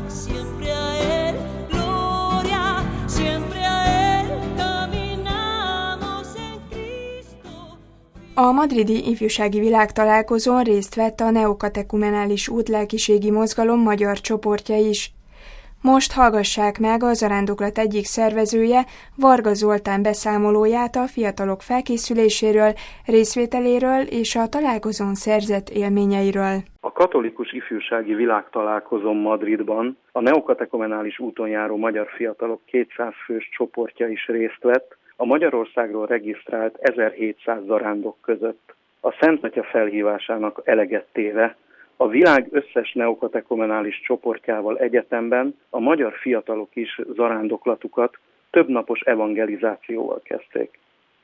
siempre a Él, gloria, siempre a Él, caminamos en Cristo. A madridi ifjúsági világtalálkozón részt vett a neokatekumenális útlelkiségi mozgalom magyar csoportja is. Most hallgassák meg a zarándoklat egyik szervezője, Varga Zoltán beszámolóját a fiatalok felkészüléséről, részvételéről és a találkozón szerzett élményeiről. A katolikus ifjúsági világtalálkozón Madridban a neokatekumenális úton járó magyar fiatalok 200 fős csoportja is részt vett, a Magyarországról regisztrált 1700 zarándok között. A Szent Atya felhívásának eleget téve, a világ összes neokatekumenális csoportjával egyetemben a magyar fiatalok is zarándoklatukat több napos evangelizációval kezdték.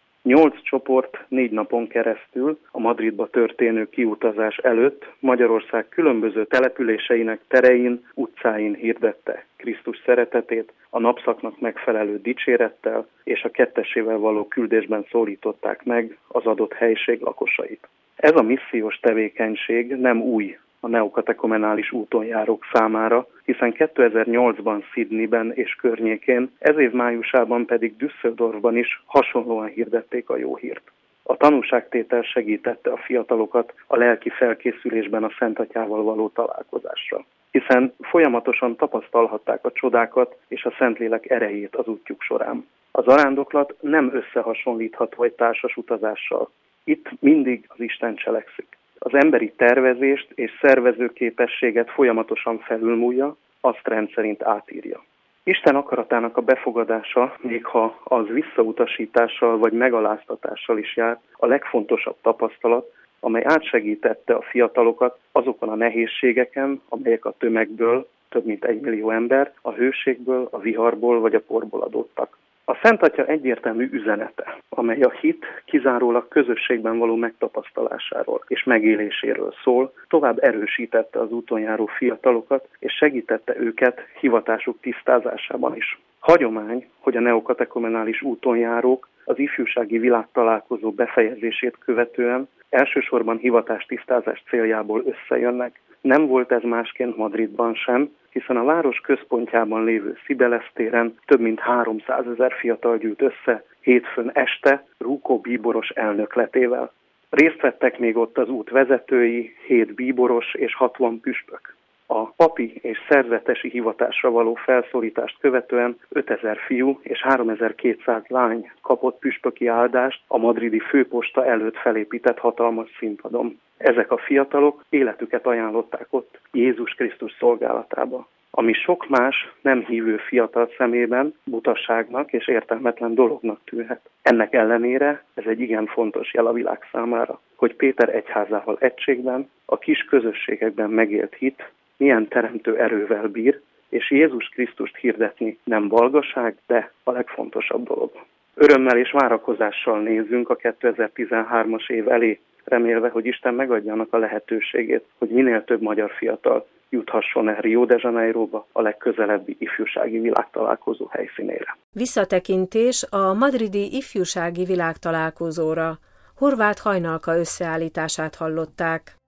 8 csoport 4 napon keresztül a Madridba történő kiutazás előtt Magyarország különböző településeinek terein, utcáin hirdette Krisztus szeretetét, a napszaknak megfelelő dicsérettel és a kettessével való küldésben szólították meg az adott helység lakosait. Ez a missziós tevékenység nem új a neokatekumenális úton járók számára, hiszen 2008-ban Sydneyben és környékén, ez év májusában pedig Düsseldorfban is hasonlóan hirdették a jó hírt. A tanúságtétel segítette a fiatalokat a lelki felkészülésben a Szent Atyával való találkozásra, hiszen folyamatosan tapasztalhatták a csodákat és a Szentlélek erejét az útjuk során. A zarándoklat nem összehasonlítható egy társas utazással. Itt mindig az Isten cselekszik. Az emberi tervezést és szervezőképességet folyamatosan felülmúlja, azt rendszerint átírja. Isten akaratának a befogadása, még ha az visszautasítással vagy megaláztatással is jár, a legfontosabb tapasztalat, amely átsegítette a fiatalokat azokon a nehézségeken, amelyek a tömegből, több mint 1 millió ember, a hőségből, a viharból vagy a porból adódtak. A Szent Atya egyértelmű üzenete, amely a hit kizárólag közösségben való megtapasztalásáról és megéléséről szól, tovább erősítette az úton járó fiatalokat, és segítette őket hivatásuk tisztázásában is. Hagyomány, hogy a neokatekumenális úton járók az ifjúsági világtalálkozó befejezését követően elsősorban hivatástisztázás céljából összejönnek. Nem volt ez másként Madridban sem, hiszen a város központjában lévő Cibeles téren több mint 300 000 fiatal gyűlt össze hétfőn este Rúkó bíboros elnökletével. Részt vettek még ott az út vezetői, 7 bíboros és 60 püspök. A papi és szerzetesi hivatásra való felszólítást követően 5000 fiú és 3200 lány kapott püspöki áldást a madridi főposta előtt felépített hatalmas színpadon. Ezek a fiatalok életüket ajánlották ott Jézus Krisztus szolgálatába, ami sok más nem hívő fiatal szemében butaságnak és értelmetlen dolognak tűnhet. Ennek ellenére ez egy igen fontos jel a világ számára, hogy Péter egyházával egységben, a kis közösségekben megélt hit milyen teremtő erővel bír, és Jézus Krisztust hirdetni nem valgaság, de a legfontosabb dolog. Örömmel és várakozással nézzünk a 2013-as év elé, remélve, hogy Isten megadja annak a lehetőségét, hogy minél több magyar fiatal juthasson el Rio de Janeiroba, a legközelebbi ifjúsági világtalálkozó helyszínére. Visszatekintés a madridi ifjúsági világtalálkozóra. Horváth Hajnalka összeállítását hallották.